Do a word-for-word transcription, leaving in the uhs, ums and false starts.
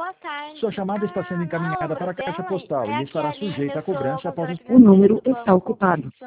Boa tarde. Sua chamada está sendo Ah, encaminhada não, para a caixa Bela, postal é e aqui estará a Aline, sujeita eu a sou cobrança após consultora os... O financeira número do está banco. ocupado.